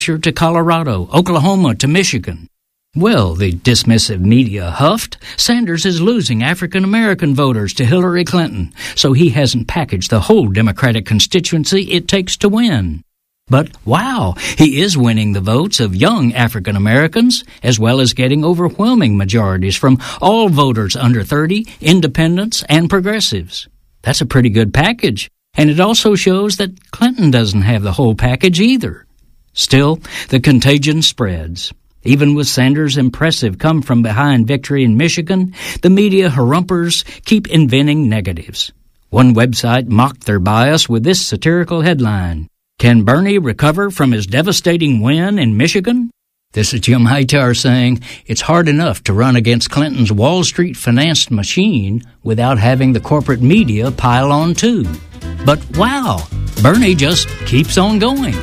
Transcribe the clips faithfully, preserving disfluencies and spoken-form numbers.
to Colorado, Oklahoma to Michigan. Well, the dismissive media huffed, Sanders is losing African-American voters to Hillary Clinton, so he hasn't packaged the whole Democratic constituency it takes to win. But, wow, he is winning the votes of young African-Americans, as well as getting overwhelming majorities from all voters under thirty, independents, and progressives. That's a pretty good package, and it also shows that Clinton doesn't have the whole package either. Still, the contagion spreads. Even with Sanders' impressive come-from-behind victory in Michigan, the media harumpers keep inventing negatives. One website mocked their bias with this satirical headline, "Can Bernie recover from his devastating win in Michigan?" This is Jim Hightower saying, it's hard enough to run against Clinton's Wall Street-financed machine without having the corporate media pile on too. But wow, Bernie just keeps on going.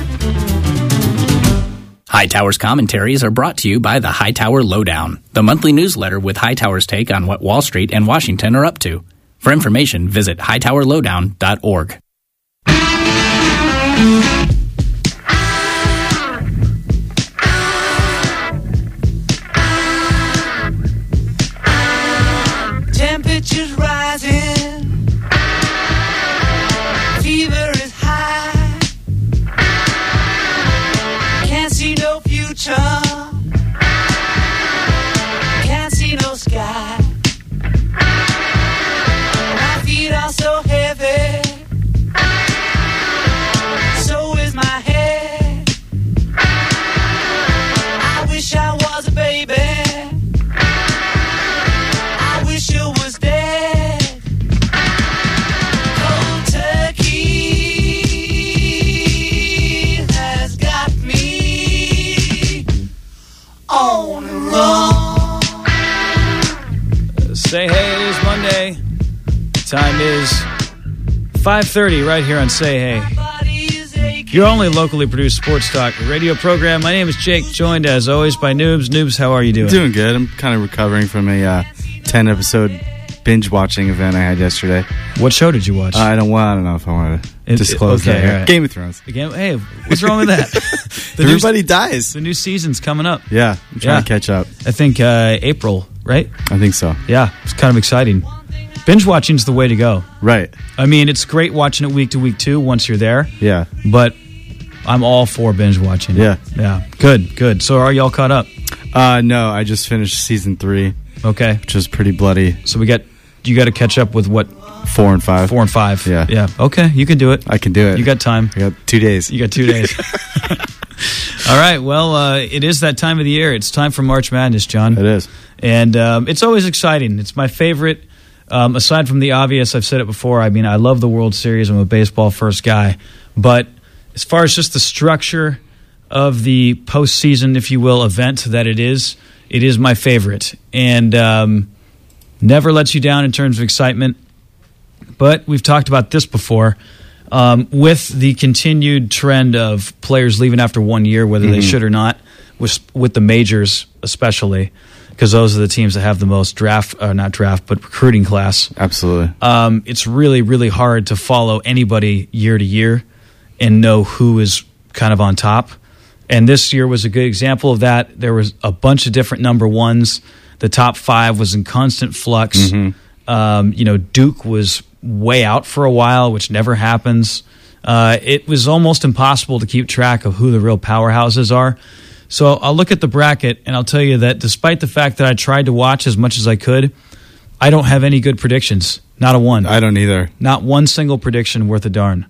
Hightower's commentaries are brought to you by the Hightower Lowdown, the monthly newsletter with Hightower's take on what Wall Street and Washington are up to. For information, visit hightower lowdown dot org. Temperatures rising, fever is high, can't see no future, can't see no sky, my feet are so heavy, so is my head, I wish I was a baby, I wish you was dead. Cold turkey has got me on the run. Say hey, it is Monday. Time is five thirty right here on Say Hey. Your only locally produced sports talk radio program. My name is Jake, joined as always by Noobs. Noobs, how are you doing? Doing good. I'm kind of recovering from a uh, ten-episode binge-watching event I had yesterday. What show did you watch? Uh, I don't. Well, I don't know if I want to It- disclose okay, that. all right. Game of Thrones. Again, hey, what's wrong with that? The new- Everybody dies. The new season's coming up. Yeah, I'm trying Yeah. to catch up. I think uh, April, right? I think so. Yeah, it's kind of exciting. Binge watching's the way to go. Right. I mean, it's great watching it week to week too once you're there, Yeah. but I'm all for binge watching. Yeah. Yeah. Good, good. So are y'all caught up? Uh, no, I just finished season three, Okay. which was pretty bloody. So we got, you got to catch up with what, Four and five. four and five? Yeah. Yeah. Okay, you can do it. I can do it. You got time. I got two days. You got two days. All right. Well, uh, it is that time of the year. It's time for March Madness, John. It is. And um, it's always exciting. It's my favorite. Um, aside from the obvious, I've said it before. I mean, I love the World Series. I'm a baseball first guy. But as far as just the structure of the postseason, if you will, event that it is, it is my favorite. And um, never lets you down in terms of excitement. But we've talked about this before. Um, with the continued trend of players leaving after one year, whether mm-hmm. they should or not, with, with the majors especially, because those are the teams that have the most draft, uh, not draft, but recruiting class. Absolutely. Um, it's really, really hard to follow anybody year to year and know who is kind of on top. And this year was a good example of that. There was a bunch of different number ones. The top five was in constant flux. Mm-hmm. Um, you know, Duke was way out for a while, which never happens. Uh, it was almost impossible to keep track of who the real powerhouses are. So I'll look at the bracket, and I'll tell you that despite the fact that I tried to watch as much as I could, I don't have any good predictions. Not a one. I don't either. Not one single prediction worth a darn.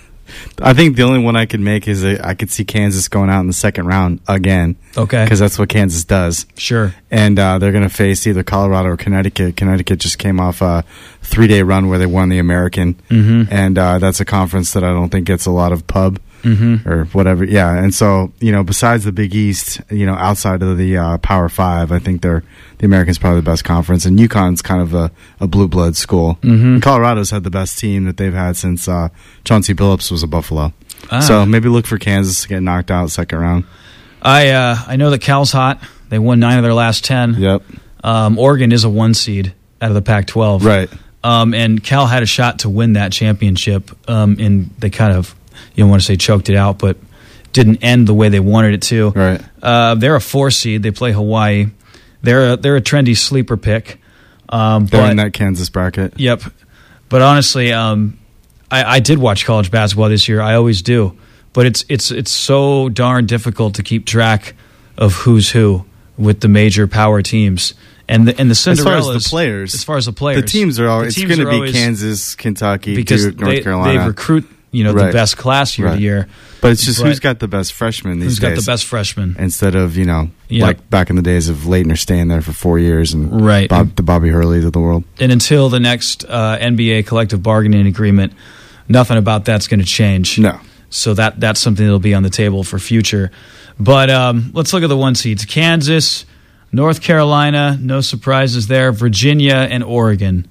I think the only one I could make is that I could see Kansas going out in the second round again. Okay. Because that's what Kansas does. Sure. And uh, they're going to face either Colorado or Connecticut. Connecticut just came off a three-day run where they won the American. Mm-hmm. And uh, that's a conference that I don't think gets a lot of pub. Mm-hmm. Or whatever, yeah. And so, you know, besides the Big East, you know, outside of the uh, Power Five, I think they're the American's probably the best conference, and UConn's kind of a, a blue blood school. Mm-hmm. And Colorado's had the best team that they've had since uh, Chauncey Billups was a Buffalo. Ah. So maybe look for Kansas to get knocked out second round. I uh, I know that Cal's hot. They won nine of their last ten. Yep. Um, Oregon is a one seed out of the Pac twelve. Right. Um, and Cal had a shot to win that championship, um, and they kind of, you don't want to say choked it out, but didn't end the way they wanted it to. Right. Uh, they're a four seed. They play Hawaii. They're a, they're a trendy sleeper pick. Um, They're but, in that Kansas bracket. Yep. But honestly, um, I, I did watch college basketball this year. I always do. But it's it's it's so darn difficult to keep track of who's who with the major power teams. And the, and the Cinderellas, as far as the players, as far as the players, the teams are always, the it's teams going to are be always, Kansas, Kentucky, because Duke, North they, Carolina. They recruit, you know, Right. the best class year Right. to year. But it's just But who's got the best freshmen these Who's days. got the best freshmen? Instead of, you know, Yep. like back in the days of Leitner staying there for four years and Right. Bob, the Bobby Hurleys of the world. And until the next uh, N B A collective bargaining agreement, nothing about that's going to change. No. So that that's something that'll be on the table for future. But um, let's look at the one seeds. Kansas, North Carolina, no surprises there. Virginia and Oregon.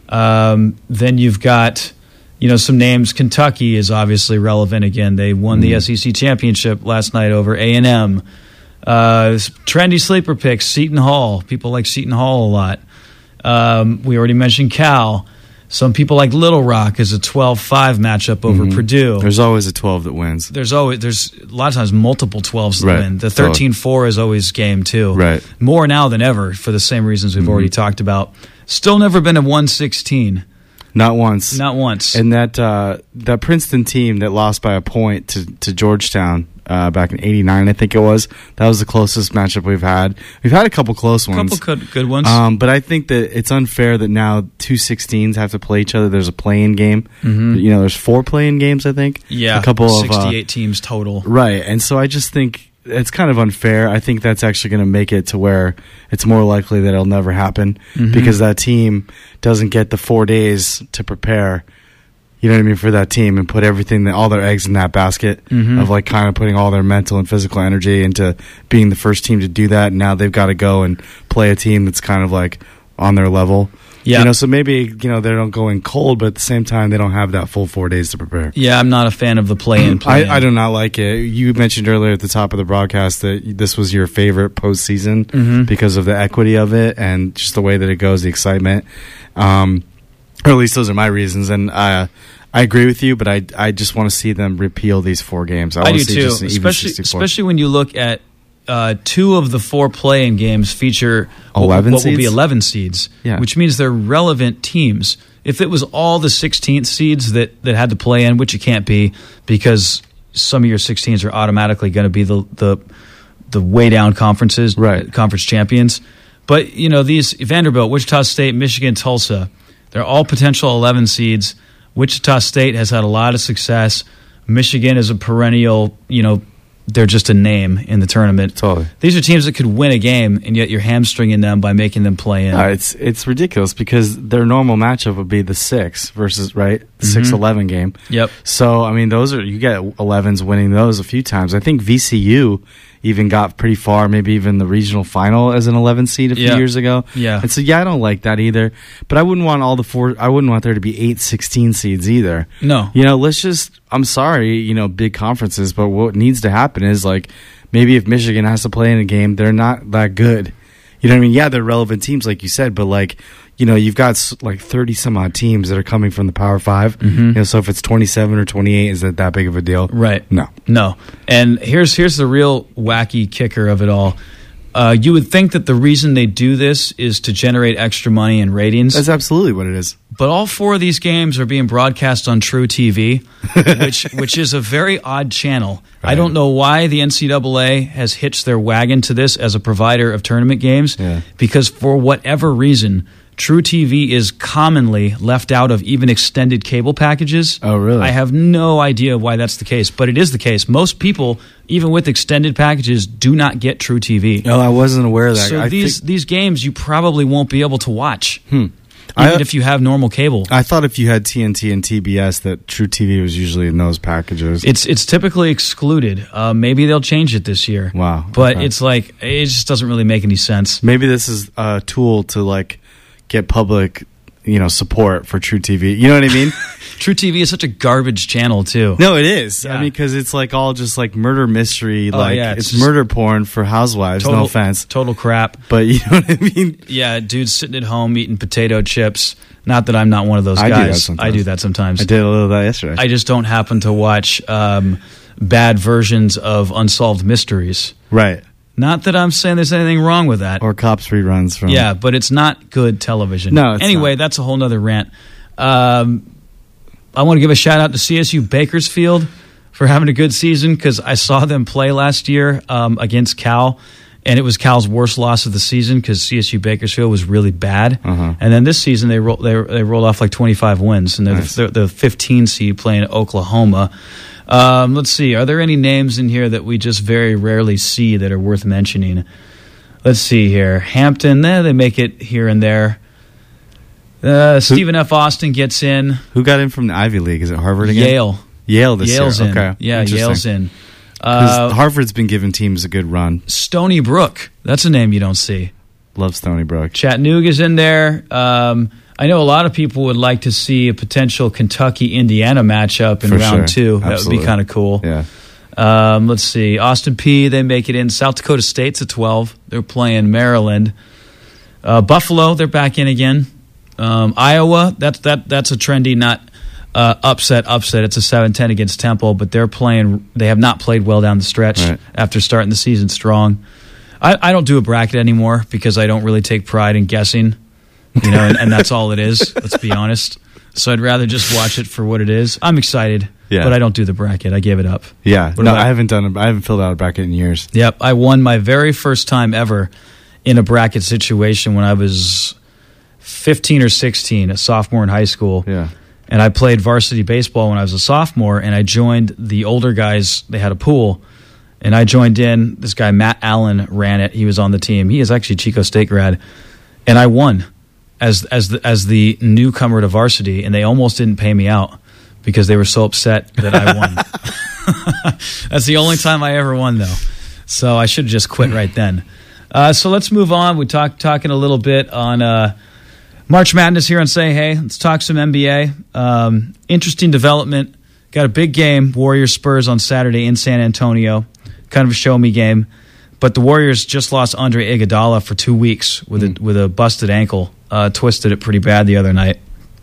Um, then you've got, you know, some names. Kentucky is obviously relevant again. They won the Mm. S E C championship last night over A and M. Uh, trendy sleeper picks, Seton Hall. People like Seton Hall a lot. Um, we already mentioned Cal. Some people like Little Rock as a twelve five matchup over Mhm. Purdue. There's always a twelve that wins. There's always there's a lot of times multiple twelves that Right. win. The thirteen four is always game too. Right. More now than ever for the same reasons we've Mhm. already talked about. Still never been a one sixteen. Not once. Not once. And that uh, that Princeton team that lost by a point to, to Georgetown uh, back in eighty-nine, I think it was, that was the closest matchup we've had. We've had a couple close a ones. couple good, good ones. Um, but I think that it's unfair that now two sixteens have to play each other. There's a play-in game. Mhm. You know, there's four play-in games, I think. yeah, A couple of... uh, sixty-eight teams total. Right, and so I just think it's kind of unfair. I think that's actually going to make it to where it's more likely that it'll never happen Mhm. because that team doesn't get the four days to prepare. You know what I mean, for that team and put everything, all their eggs in that basket Mhm. of like kind of putting all their mental and physical energy into being the first team to do that. And now they've got to go and play a team that's kind of like on their level. Yeah. You know, so maybe, you know, they don't go in cold, but at the same time, they don't have that full four days to prepare. Yeah, I'm not a fan of the play-in. play-in. I, I do not like it. You mentioned earlier at the top of the broadcast that this was your favorite postseason Mhm. because of the equity of it and just the way that it goes, the excitement. Um, or at least those are my reasons. And uh, I agree with you, but I I just want to see them repeal these four games. I, I want do to see too, just an even especially sixty-four. especially when you look at uh, two of the four play-in games feature what- eleven what, will be seeds? eleven seeds, Yeah. which means they're relevant teams. If it was all the sixteenth seeds that, that had to play in, which it can't be because some of your sixteens are automatically going to be the, the the way down conferences, Right. conference champions. But you know these Vanderbilt, Wichita State, Michigan, Tulsa, they're all potential eleven seeds. Wichita State has had a lot of success. Michigan is a perennial, you know, they're just a name in the tournament. Totally. These are teams that could win a game, and yet you're hamstringing them by making them play in. Uh, it's it's ridiculous because their normal matchup would be the six versus right the six eleven game. Yep. So I mean, those are you get elevens winning those a few times. I think V C U even got pretty far, maybe even the regional final as an eleven seed a few Yeah. years ago. Yeah. And so yeah, I don't like that either. But I wouldn't want all the four. I wouldn't want there to be eight sixteen seeds either. No. You know, let's just. I'm sorry, you know, big conferences, but what needs to happen is like maybe if Michigan has to play in a game, they're not that good. You know what I mean? Yeah, they're relevant teams, like you said, but like, you know, you've got s- like thirty some odd teams that are coming from the Power Five. Mhm. You know, so if it's twenty-seven or twenty-eight, is that that big of a deal? Right. No. No. And here's here's the real wacky kicker of it all. Uh, you would think that the reason they do this is to generate extra money and ratings. That's absolutely what it is. But all four of these games are being broadcast on True T V, which which is a very odd channel. I Right. don't know why the N C double A has hitched their wagon to this as a provider of tournament games, Yeah. because for whatever reason, True T V is commonly left out of even extended cable packages. Oh, really? I have no idea why that's the case, but it is the case. Most people, even with extended packages, do not get True T V. No, I wasn't aware of that. So I these think- these games you probably won't be able to watch, Hmm. even I- if you have normal cable. I thought if you had T N T and T B S that True T V was usually in those packages. It's it's typically excluded. Uh, maybe they'll change it this year. Wow, But okay. it's like it just doesn't really make any sense. Maybe this is a tool to like get public, you know, support for True T V. You know what I mean? True T V is such a garbage channel too. No, it is. I Yeah. mean, because it's like all just like murder mystery. Oh, like yeah, it's it's, just murder porn for housewives. Total, no offense, Total crap. but you know what I mean. Yeah, dude's sitting at home eating potato chips. Not that I'm not one of those I do that guys. sometimes. I do that sometimes. I did a little of that yesterday. I just don't happen to watch um, bad versions of Unsolved Mysteries. Right. Not that I'm saying there's anything wrong with that. Or Cops reruns from. Yeah, but it's not good television. No, it's Anyway, not. that's a whole nother rant. Um, I want to give a shout out to C S U Bakersfield for having a good season because I saw them play last year um, against Cal, and it was Cal's worst loss of the season because C S U Bakersfield was really bad. Uh-huh. And then this season they roll, they, they rolled off like twenty-five wins, and they're, nice. the, they're the fifteen seed playing Oklahoma. Um, let's see. Are there any names in here that we just very rarely see that are worth mentioning? Let's see here. Hampton, eh, they make it here and there. Uh, Stephen F. Austin gets in. Who got in from the Ivy League? Is it Harvard again? Yale. Yale this Yale's year. in. Okay. Yeah, Interesting. Yale's in. 'Cause Uh, Harvard's been giving teams a good run. Stony Brook. That's a name you don't see. Love Stony Brook. Chattanooga's in there. Um, I know a lot of people would like to see a potential Kentucky-Indiana matchup in For round sure. two. That would Absolutely. be kind of cool. Yeah. Um, let's see. Austin P, they make it in. South Dakota State's at twelve. They're playing Maryland. Uh, Buffalo, they're back in again. Um, Iowa, that's that that's a trendy, not uh, upset, upset. It's a seven ten against Temple, but they're playing. They have not played well down the stretch Right. after starting the season strong. I, I don't do a bracket anymore because I don't really take pride in guessing, you know, and, and that's all it is. Let's be honest. So I'd rather just watch it for what it is. I'm excited, Yeah. but I don't do the bracket. I gave it up. Yeah. What no, about- I haven't done. A, I haven't filled out a bracket in years. Yep, I won my very first time ever in a bracket situation when I was fifteen or sixteen, a sophomore in high school. Yeah. And I played varsity baseball when I was a sophomore, and I joined the older guys. They had a pool, and I joined in. This guy, Matt Allen, ran it. He was on the team. He is actually a Chico State grad. And I won as as the, as the newcomer to varsity, and they almost didn't pay me out because they were so upset that I won. That's the only time I ever won, though. So I should have just quit right then. Uh, so let's move on. We talk talking a little bit on uh, March Madness here on Say Hey. Let's talk some N B A. Um, interesting development. Got a big game, Warriors Spurs on Saturday in San Antonio. Kind of a show me game. But the Warriors just lost Andre Iguodala for two weeks with mm. a with a busted ankle. Uh, twisted it pretty bad the other night.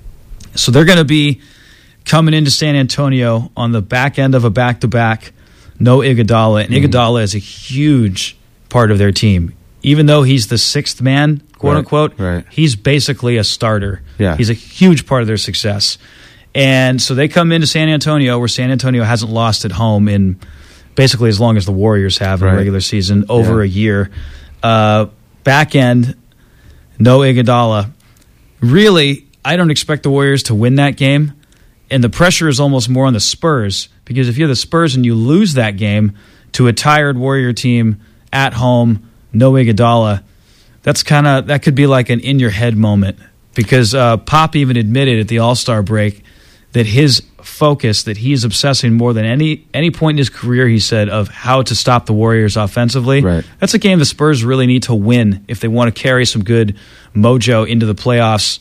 So they're going to be coming into San Antonio on the back end of a back-to-back. No Iguodala. And mm. Iguodala is a huge part of their team. Even though he's the sixth man, quote-unquote, right, right. he's basically a starter. Yeah. He's a huge part of their success. And so they come into San Antonio, where San Antonio hasn't lost at home in basically as long as the Warriors have in right. a regular season, over yeah. a year. Uh, back end, no Iguodala. Really, I don't expect the Warriors to win that game. And the pressure is almost more on the Spurs, because if you're the Spurs and you lose that game to a tired Warrior team at home, no Iguodala, that's kind of that could be like an in your head moment, because uh, Pop even admitted at the All-Star break that his focus, that he's obsessing more than any any point in his career, he said, of how to stop the Warriors offensively. Right. That's a game the Spurs really need to win if they want to carry some good mojo into the playoffs,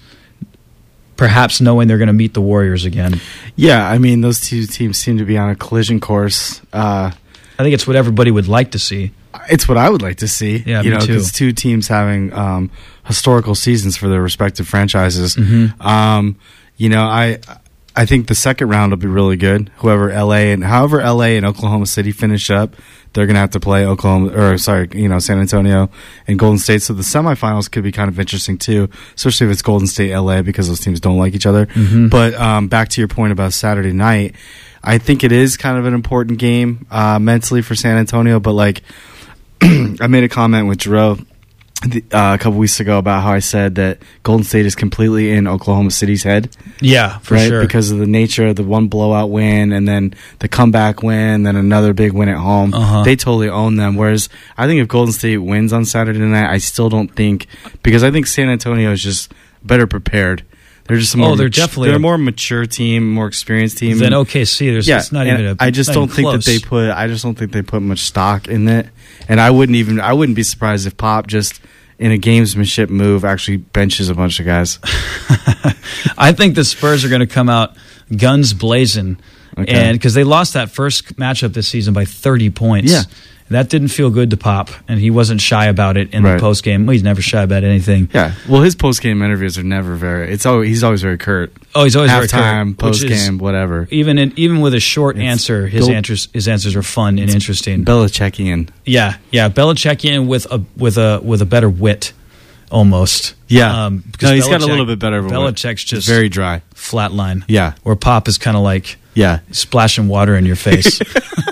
perhaps knowing they're going to meet the Warriors again. Yeah, I mean, those two teams seem to be on a collision course. Uh, I think it's what everybody would like to see. It's what I would like to see. Yeah, you me know, too. because two teams having um, historical seasons for their respective franchises. Mm-hmm. Um, you know, I I think the second round will be really good. Whoever L A and however L A and Oklahoma City finish up, they're going to have to play Oklahoma or sorry, you know, San Antonio and Golden State. So the semifinals could be kind of interesting too, especially if it's Golden State L A, because those teams don't like each other. Mm-hmm. But um, back to your point about Saturday night, I think it is kind of an important game uh, mentally for San Antonio. But like, I made a comment with Drew the, uh, a couple weeks ago about how I said that Golden State is completely in Oklahoma City's head. Yeah, for right? sure. Because of the nature of the one blowout win and then the comeback win, then another big win at home. Uh-huh. They totally own them. Whereas I think if Golden State wins on Saturday night, I still don't think, because I think San Antonio is just better prepared. They're just a more Oh, they're mat- definitely they're a- a more mature team, more experienced team Then O K C, there's yeah, it's not and even a I just not don't even think close. that they put. I just don't think they put much stock in it, and I wouldn't even. I wouldn't be surprised if Pop just in a gamesmanship move actually benches a bunch of guys. I think the Spurs are going to come out guns blazing, Okay. and because they lost that first matchup this season by thirty points. Yeah. That didn't feel good to Pop, and he wasn't shy about it in Right. the post game. Well, he's never shy about anything. Yeah. Well, his post game interviews are never very. It's always he's always very curt. Oh, he's always very curt, halftime, which post is- game, whatever. Even in, even with a short It's answer, his Bill- answers his answers are fun and interesting. Belichickian. Yeah, yeah, Belichickian with a with a with a better wit, almost. Yeah. um, because No, he's got a Belichick- little bit better of a wit. Belichick's just very dry. flatline. Yeah. where Pop is kind of like Yeah. splashing water in your face.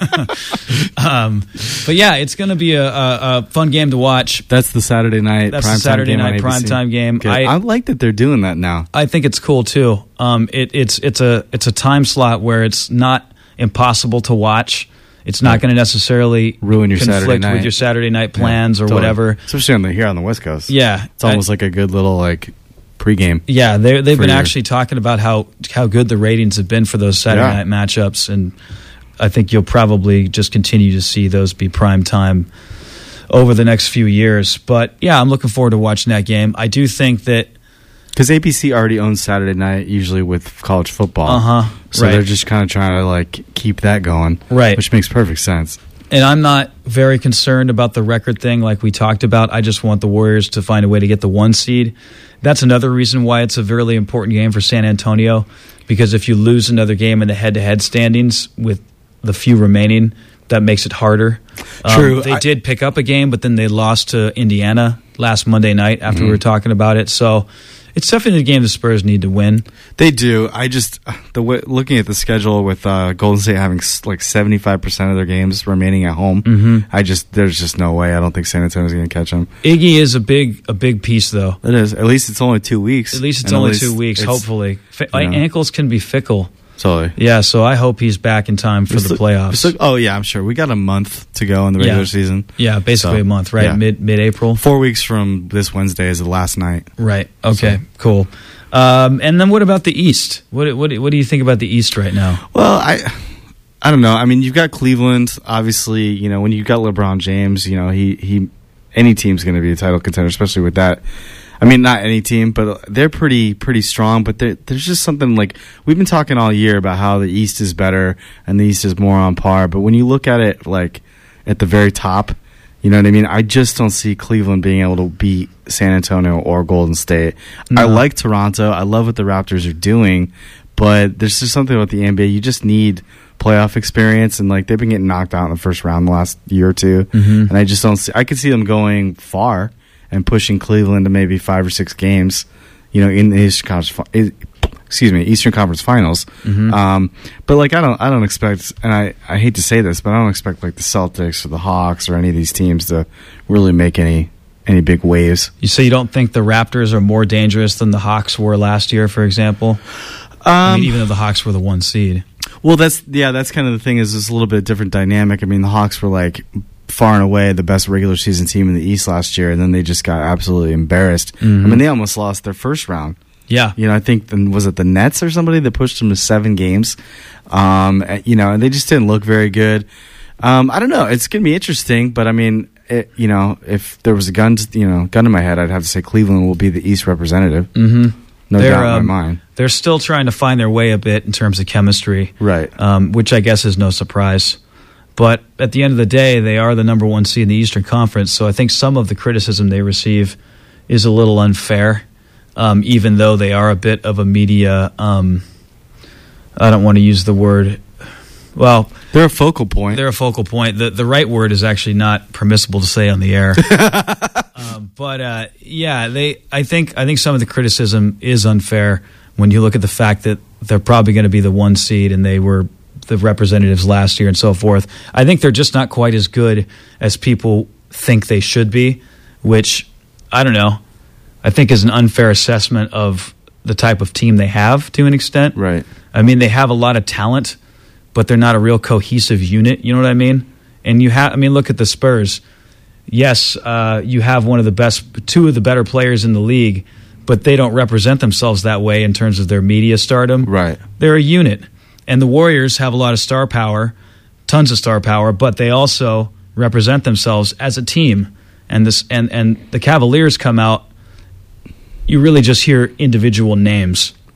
um, but yeah, it's going to be a, a, a fun game to watch. That's the Saturday night. That's the primetime Saturday game on night A B C. primetime game. Good. I- I, like that they're doing that now. I think it's cool too. Um, it, it's it's a it's a time slot where it's not impossible to watch. It's not going to necessarily Ruin your conflict Saturday night. with your Saturday night plans Yeah, or totally. whatever. Especially on the here on the West Coast. Yeah, It's almost like a good little like pregame. yeah. They they've for been your- actually talking about how how good the ratings have been for those Saturday Yeah. night matchups, and I think you'll probably just continue to see those be prime time over the next few years. But yeah, I'm looking forward to watching that game. I do think that. Because A B C already owns Saturday night, usually with college football. Uh huh. So right. they're just kind of trying to like keep that going, Right. Which makes perfect sense. And I'm not very concerned about the record thing like we talked about. I just want the Warriors to find a way to get the one seed. That's another reason why it's a really important game for San Antonio, because if you lose another game in the head-to-head standings with the few remaining, that makes it harder. Um, True. They I- did pick up a game, but then they lost to Indiana last Monday night after Mm-hmm. we were talking about it. So it's definitely a game the Spurs need to win. They do. I just the way, looking at the schedule with uh, Golden State having s- like seventy-five percent of their games remaining at home. Mm-hmm. I just there's just no way. I don't think San Antonio's going to catch them. Iggy is a big a big piece, though. It is. At least it's only two weeks. At least it's And only least two weeks, it's- hopefully. Fi- you know. Ankles can be fickle. Totally. Yeah, so I hope he's back in time for It's the look- playoffs. it's look- oh yeah, I'm sure. We got a month to go in the regular Yeah. season. yeah, basically So, a month, right? yeah. Mid mid April. Four weeks from this Wednesday is the last night. Right. Okay. So- Cool. Um, and then what about the East? What what what do you think about the East right now? Well, I I don't know. I mean, you've got Cleveland. Obviously, you know when you've got LeBron James, you know he he any team's going to be a title contender, especially with that. I mean, not any team, but they're pretty pretty strong. But there- there's just something like we've been talking all year about how the East is better and the East is more on par. But when you look at it like at the very top, you know what I mean? I just don't see Cleveland being able to beat San Antonio or Golden State. I No. like Toronto. I love what the Raptors are doing, but there's just something about the N B A. You just need playoff experience, and like they've been getting knocked out in the first round the last year or two, Mhm. and I just don't see. I could see them going far and pushing Cleveland to maybe five or six games, you know, in the Eastern Conference. fi- Excuse me, Eastern Conference Finals. Mhm. Um, but like I don't, I don't expect, and I, I hate to say this, but I don't expect like the Celtics or the Hawks or any of these teams to really make any any big waves. You say you don't think the Raptors are more dangerous than the Hawks were last year, for example? I Um, mean, even though the Hawks were the one seed. Well, that's yeah, that's kind of the thing. Is it's a little bit different dynamic. I mean, the Hawks were like far and away the best regular season team in the East last year, and then they just got absolutely embarrassed. Mhm. I mean, they almost lost their first round. Yeah. You know, I think then was it the Nets or somebody that pushed them to seven games. Um, eh, you know, and they just didn't look very good. Um, I don't know. It's gonna be interesting, but I mean, it, you know, if there was a gun, to, you know, gun to my head, I'd have to say Cleveland will be the East representative. Mm-hmm. No They're, doubt in um, my mind. They're still trying to find their way a bit in terms of chemistry. Right. Um, which I guess is no surprise. But at the end of the day, they are the number one seed in the Eastern Conference, so I think some of the criticism they receive is a little unfair, um, even though they are a bit of a media, um, I don't want to use the word, well, They're a focal point. they're a focal point. The, the right word is actually not permissible to say on the air. um, but uh, yeah, they. I think I think some of the criticism is unfair when you look at the fact that they're probably going to be the one seed and they were the representatives last year and so forth. I think they're just not quite as good as people think they should be, which I don't know. I think is an unfair assessment of the type of team they have to an extent. Right. I mean, they have a lot of talent, but they're not a real cohesive unit. You know what I mean? And you have, I mean, look at the Spurs. Yes, uh, you have one of the best, two of the better players in the league, but they don't represent themselves that way in terms of their media stardom. Right. They're a unit. And the Warriors have a lot of star power, tons of star power, but they also represent themselves as a team. And this, and, and the Cavaliers come out, you really just hear individual names.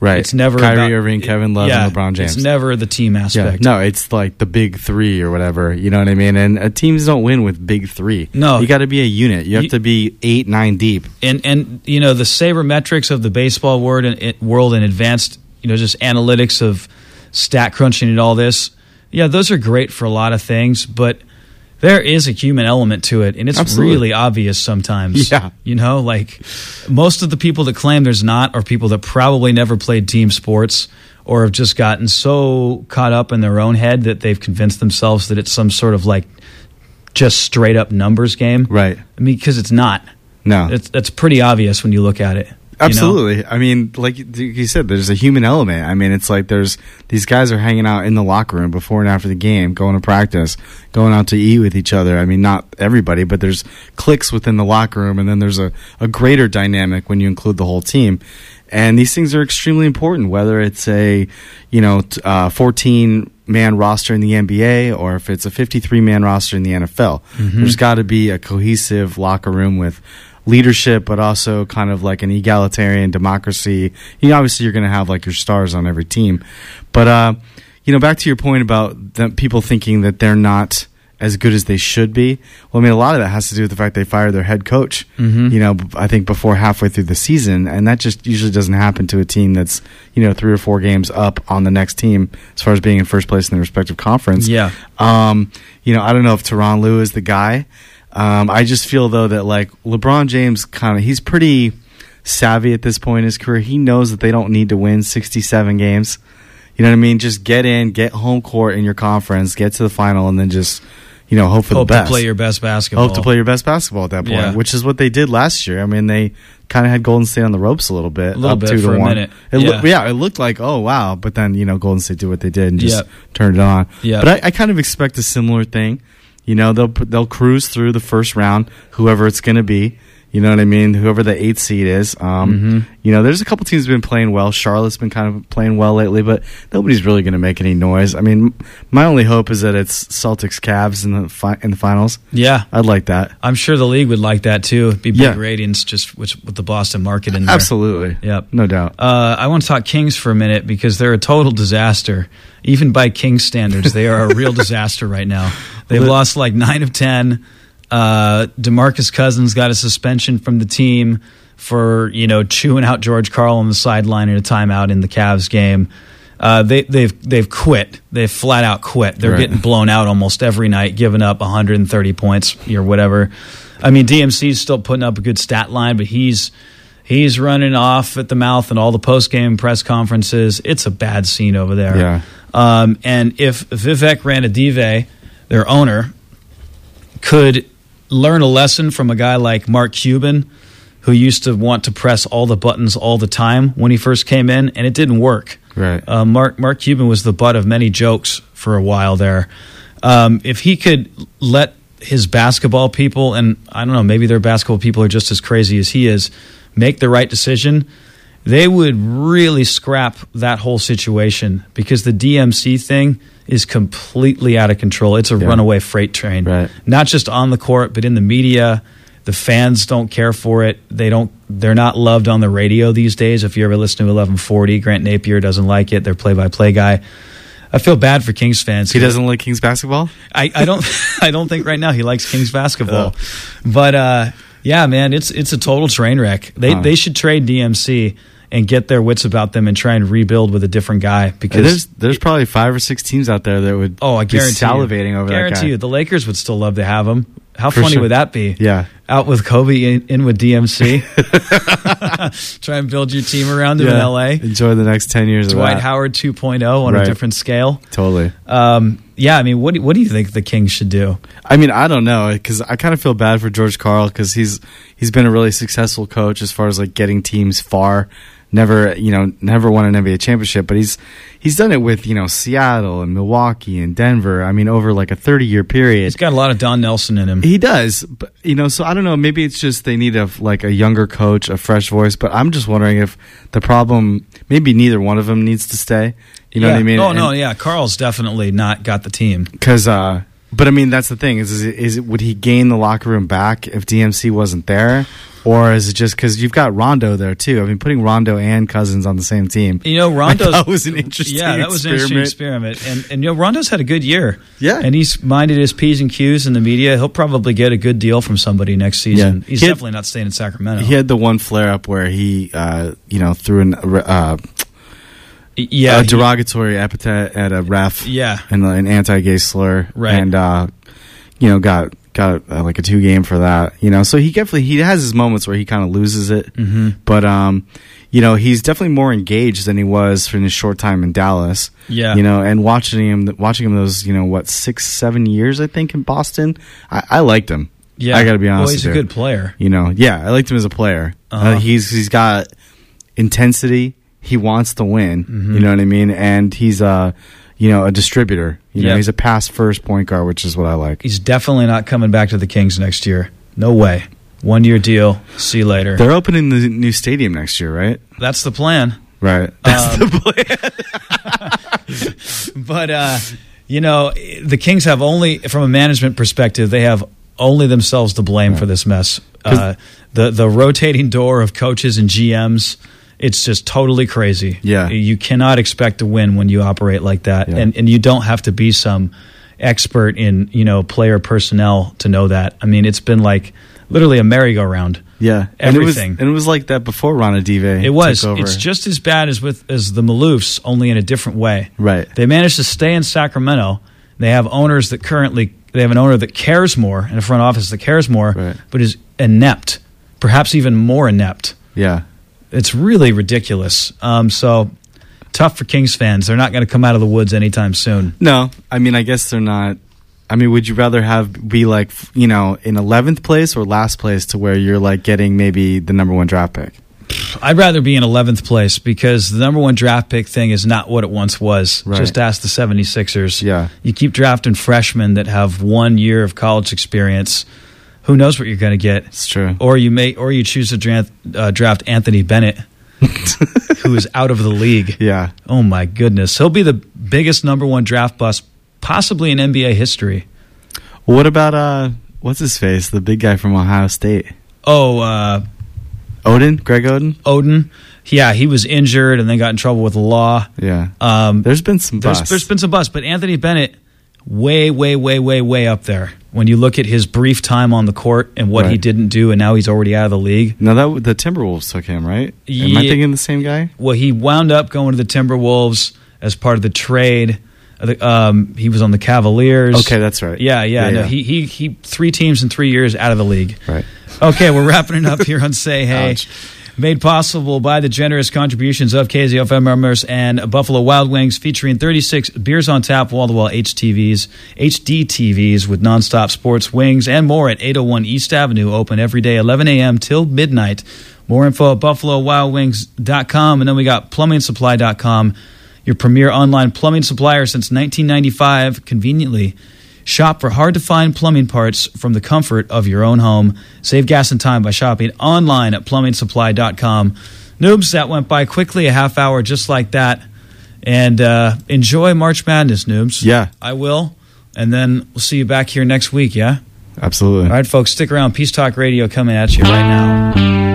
Right. It's never Kyrie about, Irving, Kevin Love, yeah, and LeBron James. It's never the team Yeah. aspect. No, it's like the big three or whatever. You know what I mean? And uh, teams don't win with big three. No. You got to be a unit. You have You- to be eight, nine deep. And and you know the sabermetrics of the baseball world and it, world and advanced, you know, just analytics of stat crunching and all this. Yeah, those are great for a lot of things, but there is a human element to it, and it's Absolutely. really obvious sometimes. Yeah. You know, like most of the people that claim there's not are people that probably never played team sports or have just gotten so caught up in their own head that they've convinced themselves that it's some sort of like just straight up numbers game. Right. I mean, because it's not. No. It's, that's pretty obvious when you look at it. you know? Absolutely. I mean, like you said, there's a human element. I mean, it's like there's these guys are hanging out in the locker room before and after the game, going to practice, going out to eat with each other. I mean, not everybody, but there's cliques within the locker room, and then there's a, a greater dynamic when you include the whole team. And these things are extremely important, whether it's a, you know, t- uh, fourteen man roster in the N B A or if it's a fifty-three man roster in the N F L. There's got to be a cohesive locker room with leadership, but also kind of like an egalitarian democracy. You know, obviously, you're going to have like your stars on every team, but uh, you know, back to your point about the people thinking that they're not as good as they should be. Well, I mean, a lot of that has to do with the fact they fired their head coach. Mm-hmm. You know, I think before halfway through the season, and that just usually doesn't happen to a team that's, you know, three or four games up on the next team as far as being in first place in their respective conference. Yeah. Um, you know, I don't know if Tyronn Lue is the guy. Um, I just feel though that like LeBron James kind of he's pretty savvy at this point in his career. He knows that they don't need to win sixty-seven games. You know what I mean? Just get in, get home court in your conference, get to the final, and then just, you know, hope for Hope the best. to play your best basketball. Hope to play your best basketball at that point, Yeah. which is what they did last year. I mean, they kind of had Golden State on the ropes a little bit, A little up bit two for to a one. minute. It Yeah. loo- yeah, it looked like, oh wow, but then you know Golden State did what they did and just Yep. turned it on. Yep. But I, I kind of expect a similar thing. You know, they'll they'll cruise through the first round, whoever it's going to be. You know what I mean? Whoever the eighth seed is. Um, Mm-hmm. You know, there's a couple teams that have been playing well. Charlotte's been kind of playing well lately, but nobody's really going to make any noise. I mean, my only hope is that it's Celtics Cavs in the fi- in the finals. Yeah. I'd like that. I'm sure the league would like that too. It'd be big Yeah. ratings just with, with the Boston market in there. Absolutely. Yep. No doubt. Uh, I want to talk Kings for a minute because they're a total disaster. Even by Kings standards, they are a real disaster right now. They've Well, lost like nine of ten. Uh, DeMarcus Cousins got a suspension from the team for, you know, chewing out George Karl on the sideline in a timeout in the Cavs game. Uh, they, they've they've quit. They've flat out quit. They're Right. getting blown out almost every night, giving up one hundred thirty points or whatever. I mean, D M C's still putting up a good stat line, but he's he's running off at the mouth in all the post game press conferences. It's a bad scene over there. Yeah. Um, and if Vivek Ranadive, their owner, could learn a lesson from a guy like Mark Cuban, who used to want to press all the buttons all the time when he first came in, and it didn't work. Right. Uh, Mark Mark Cuban was the butt of many jokes for a while there. Um, if he could let his basketball people, and I don't know, maybe their basketball people are just as crazy as he is, make the right decision, they would really scrap that whole situation because the D M C thing is completely out of control. It's a Yeah. runaway freight train. Right. Not just on the court, but in the media. The fans don't care for it. They don't. They're not loved on the radio these days. If you ever listen to eleven forty, Grant Napier doesn't like it. Their play-by-play guy. I feel bad for Kings fans. He doesn't like Kings basketball? I, I don't. I don't think right now he likes Kings basketball. But uh, yeah, man, it's it's a total train wreck. They Huh. they should trade D M C and get their wits about them and try and rebuild with a different guy because There's there's probably five or six teams out there that would oh, I be guarantee salivating you, over guarantee that guy. you, the Lakers would still love to have him. How For funny sure. would that be? Yeah. Out with Kobe, in, in with D M C. Try and build your team around him in L A. Enjoy the next ten years Dwight of that. Howard two point oh on Right. a different scale. Totally. Um, yeah, I mean, what do, what do you think the Kings should do? I mean, I don't know because I kind of feel bad for George Karl because he's he's been a really successful coach as far as like getting teams far. Never, you know, never won an N B A championship, but he's he's done it with you know Seattle and Milwaukee and Denver. I mean, over like a thirty year period. He's got a lot of Don Nelson in him. He does, but you know, so I don't know. Maybe it's just they need a like a younger coach, a fresh voice. But I'm just wondering if the problem, maybe neither one of them needs to stay. You know yeah. what I mean? Oh no, yeah, Carl's definitely not got the team. Because uh, But I mean, that's the thing: is is it, is it would he gain the locker room back if D M C wasn't there, or is it just because you've got Rondo there too? I mean, putting Rondo and Cousins on the same team, You know, Rondo's that was an interesting. yeah, that was an interesting experiment. experiment. And and you know, Rondo's had a good year. Yeah. and he's minded his P's and Q's in the media. He'll probably get a good deal from somebody next season. Yeah. He's He had- definitely not staying in Sacramento. He had the one flare up where he, uh, you know, threw an, uh, yeah, a he- derogatory epithet at a ref, Yeah. and an anti-gay slur, Right. and uh, you know, got got uh, like a two game for that. You know, so he definitely he has his moments where he kind of loses it, Mm-hmm. but um, you know, he's definitely more engaged than he was for his short time in Dallas. Yeah. you know, and watching him, watching him those, you know, what six, seven years I think in Boston, I, I liked him. yeah. I got to be honest. Well, he's with a you. good player. You know, yeah, I liked him as a player. Uh-huh. Uh, he's he's got intensity. He wants to win. Mm-hmm. You know what I mean? And he's a, you know, a distributor. You know, Yeah. he's a pass first point guard, which is what I like. He's definitely not coming back to the Kings next year. No way. One year deal. See you later. They're opening the new stadium next year, right? That's the plan. Right. That's Um, the plan. But uh, you know, the Kings have only, from a management perspective, they have only themselves to blame for this mess. Uh, the the rotating door of coaches and G Ms, it's just totally crazy. Yeah. You cannot expect to win when you operate like that, Yeah. and and you don't have to be some expert in, you know, player personnel to know that. I mean, it's been like literally a merry-go-round. Yeah. Everything. And it, was, and it was like that before Ron Adive It was. took over. It's just as bad as with as the Maloofs, only in a different way. Right. They managed to stay in Sacramento. They have owners that currently they have an owner that cares more and a front office that cares more, Right. but is inept, perhaps even more inept. Yeah. It's really ridiculous. Um, so tough for Kings fans. They're not going to come out of the woods anytime soon. No, I mean, I guess they're not. I mean, would you rather have be like, you know, in eleventh place or last place to where you're like getting maybe the number one draft pick? I'd rather be in eleventh place because the number one draft pick thing is not what it once was. Right. Just ask the seventy-sixers. Yeah. You keep drafting freshmen that have one year of college experience. Who knows what you're going to get? It's true. Or you may, or you choose to draft, uh, draft Anthony Bennett, who is out of the league. Yeah. Oh my goodness, he'll be the biggest number one draft bust possibly in N B A history. What about uh, what's his face, the big guy from Ohio State, Oh, uh, Odin, Greg Oden? Odin. Yeah, he was injured and then got in trouble with the law. Yeah. Um, There's been some There's, busts. there's been some busts, but Anthony Bennett, way, way, way, way, way up there. When you look at his brief time on the court and what he Right. didn't do, and now he's already out of the league. No, that the Timberwolves took him, right? Am I Yeah. thinking the same guy? Well, he wound up going to the Timberwolves as part of the trade. Uh, the- Um, he was on the Cavaliers. Okay, that's right. Yeah, yeah. Yeah, no, yeah. He, he, he, three teams in three years out of the league. Right. Okay, we're wrapping it up here on Say Hey. Ouch. Made possible by the generous contributions of K Z F M members and Buffalo Wild Wings, featuring thirty-six beers on tap, wall-to-wall H T Vs, H D T Vs with nonstop sports, wings, and more at eight oh one East Avenue, open every day, eleven a.m. till midnight. More info at buffalo wild wings dot com, and then we got plumbing supply dot com, your premier online plumbing supplier since nineteen ninety-five, conveniently. Shop for hard-to-find plumbing parts from the comfort of your own home. Save gas and time by shopping online at plumbing supply dot com. Noobs, that went by quickly, a half hour just like that. And uh, enjoy March Madness, Noobs. Yeah. I will. And then we'll see you back here next week, yeah? Absolutely. All right, folks, stick around. Peace Talk Radio coming at you right now.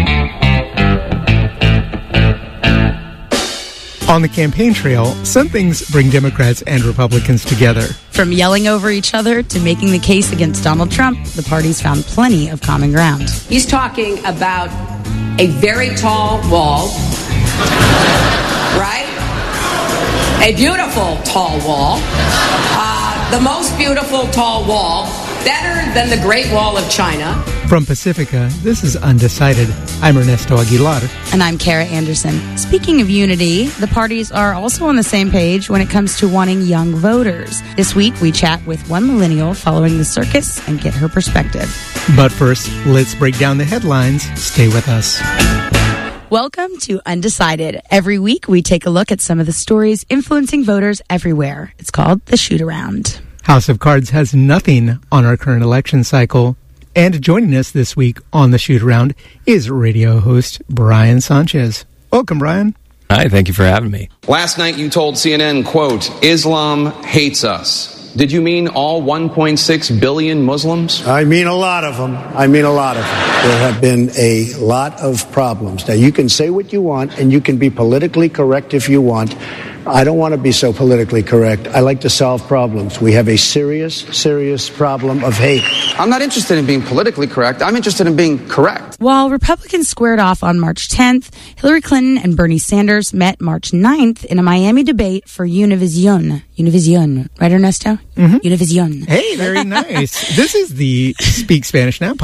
On the campaign trail, some things bring Democrats and Republicans together. From yelling over each other to making the case against Donald Trump, the parties found plenty of common ground. He's talking about a very tall wall, right? A beautiful tall wall. Uh, the most beautiful tall wall, better than the Great Wall of China. From Pacifica, this is Undecided. I'm Ernesto Aguilar. And I'm Kara Anderson. Speaking of unity, the parties are also on the same page when it comes to wanting young voters. This week, we chat with one millennial following the circus and get her perspective. But first, let's break down the headlines. Stay with us. Welcome to Undecided. Every week, we take a look at some of the stories influencing voters everywhere. It's called The Shoot Around. House of Cards has nothing on our current election cycle. And joining us this week on the Shoot Around is radio host Brian Sanchez. Welcome, Brian. Hi, thank you for having me. Last night you told C N N, quote, Islam hates us. Did you mean all one point six billion Muslims? I mean a lot of them. I mean a lot of them. There have been a lot of problems. Now, you can say what you want, and you can be politically correct if you want. I don't want to be so politically correct. I like to solve problems. We have a serious, serious problem of hate. I'm not interested in being politically correct. I'm interested in being correct. While Republicans squared off on March tenth, Hillary Clinton and Bernie Sanders met March ninth in a Miami debate for Univision. Univision. Right, Ernesto? Mm-hmm. Univision. Hey, very nice. This is the Speak Spanish Now